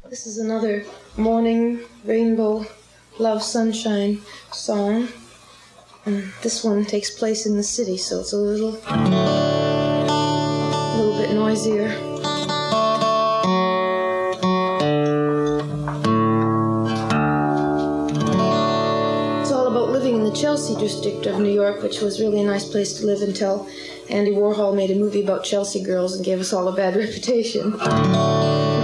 This is another morning, rainbow, love, sunshine song. And this one takes place in the city, so it's a little bit noisier. It's all about living in the Chelsea district of New York, which was really a nice place to live until Andy Warhol made a movie about Chelsea girls and gave us all a bad reputation.